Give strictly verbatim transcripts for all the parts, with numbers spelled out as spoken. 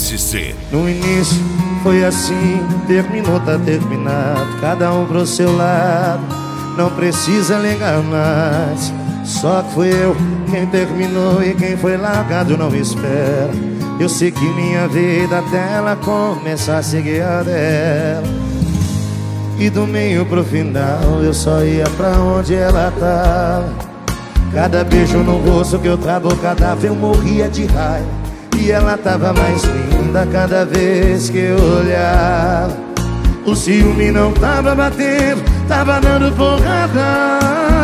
S C. No início foi assim, terminou, tá terminado, cada um pro seu lado, não precisa ligar mais. Só que fui eu quem terminou e quem foi largado não espera. Eu segui minha vida até ela começar a seguir a dela. E do meio pro final eu só ia pra onde ela tava. Cada beijo no rosto que eu travo, cada vez eu morria de raiva. E ela tava mais linda cada vez que eu olhava. O ciúme não tava batendo, tava dando porrada.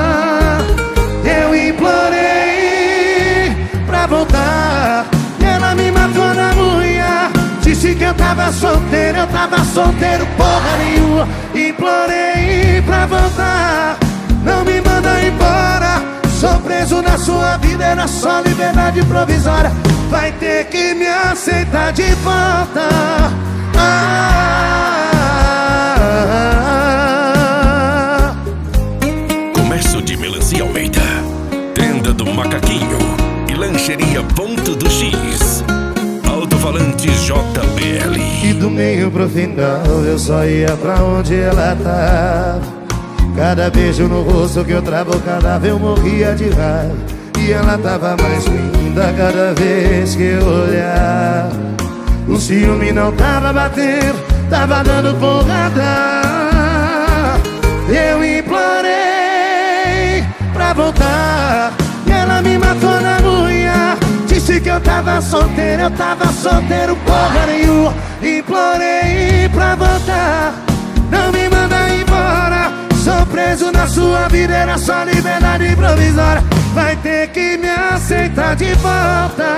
Eu implorei pra voltar e ela me matou na unha. Disse que eu tava solteiro, eu tava solteiro porra nenhuma. Implorei pra voltar, não me manda embora. Sou preso na sua vida, era só liberdade provisória. Vai ter que me aceitar de volta. ah. Comércio de Melancia Almeida, Tenda do Macaquinho e Lancheria Ponto do X. Alto-falantes J B L. E do meio pro final eu só ia pra onde ela tava. Cada beijo no rosto que eu travo, cada vez eu morria de raiva. E ela tava mais linda cada vez que eu olhava. O ciúme não tava batendo, tava dando porrada. Eu implorei pra voltar e ela me matou na unha. Disse que eu tava solteiro, eu tava solteiro porra nenhuma. Implorei pra voltar, não me manda embora. Sou preso na sua vida, era só liberdade provisória. Vai ter que me aceitar de volta.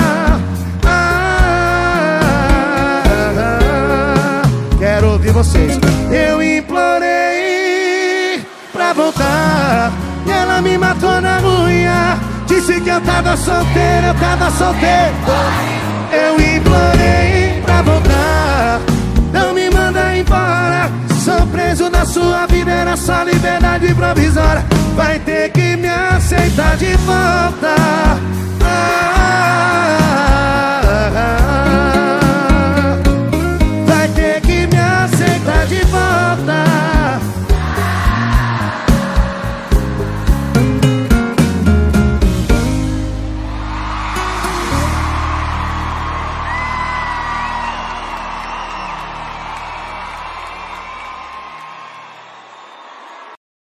ah, ah, ah. Quero ouvir vocês. Eu implorei pra voltar e ela me matou na unha. Disse que eu tava solteiro, eu tava solteiro. Eu implorei pra voltar, não me manda embora. Sou preso na sua vida, era só liberdade provisória. Vai ter que me aceitar de volta. ah,